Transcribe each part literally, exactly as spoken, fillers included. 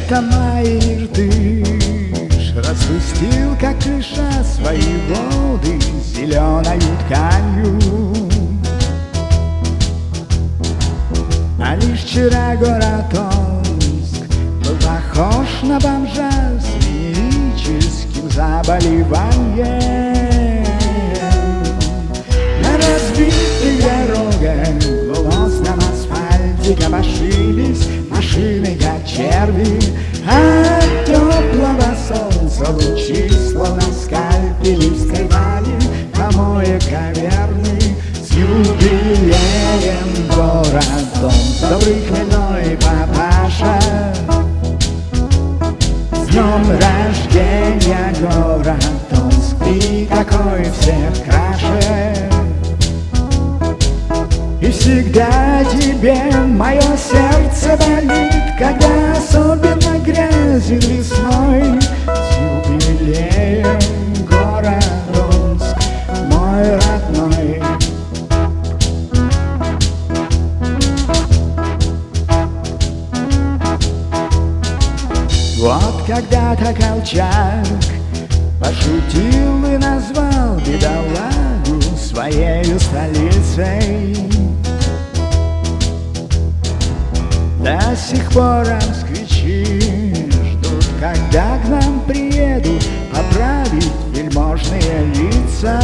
Это Иртыш распустил, как крыша, свои воды зеленою тканью. А лишь вчера город Омск был похож на бомжа с венерическим заболеванием. На разбитых дорогах в лосном асфальте копошились машины, как черви, а от теплого солнца лучи, словно скальпели, вскрывали помои каверны. С юбилеем, город Омск, добрый хмельной папаша! С днем рождения, город Омск, ты такой всех краше! И всегда тебе мое сердце болит, когда особенно грязен весной. С юбилеем, город Омск, мой родной. Вот когда-то Колчак пошутил и назвал бедолагу своею столицей. До сих пор москвичи ждут, когда к нам приедут поправить вельможные лица.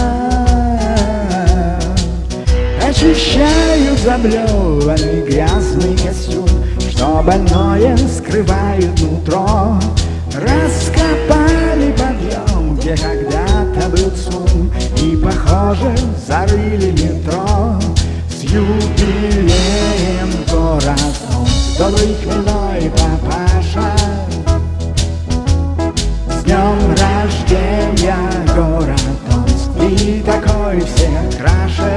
Очищают заблеванный грязный костюм, что больное скрывает нутро. Раскопали подъем, где когда-то был ЦУМ, и, похоже, зарыли метро. С юбилеем, город Омск, добрый хмельной папаша! С днем рождения, город Омск, ты такой всех краше!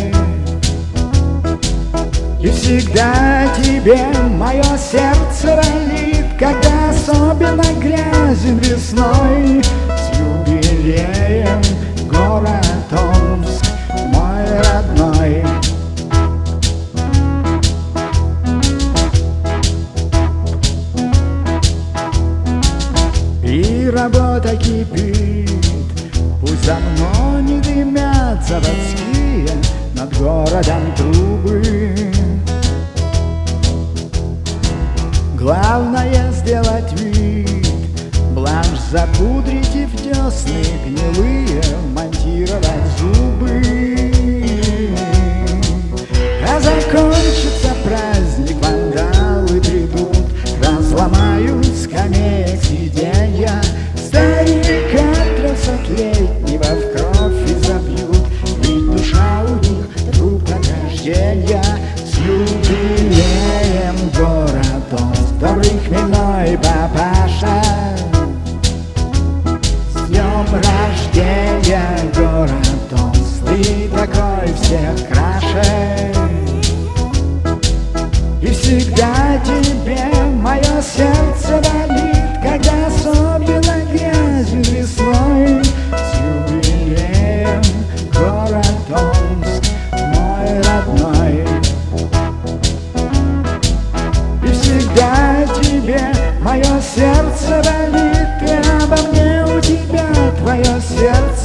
И всегда тебе мое сердце болит, когда особенно грязен весной. С юбилеем, город Омск, мой родной. И работа кипит, пусть давно не дымят заводские над городом трубы. Главное сделать вид, бланш запудрить и в десны гнилые монтировать зубы. А закончится праздник, вандалы придут, разломают скамеек сиденья. Старика трехсотлетнего в кровь изобьют, ведь душа у них труп от рождения. С юбилеем, город Омск, добрый хмельной папаша! С днем рождения, город Омск, ты такой всех краше! И всегда тебе мое сердце болит, когда особенно грязен весной. С юбилеем, город Омск, мой родной. И всегда тебе мое сердце болит, и обо мне у тебя твое сердце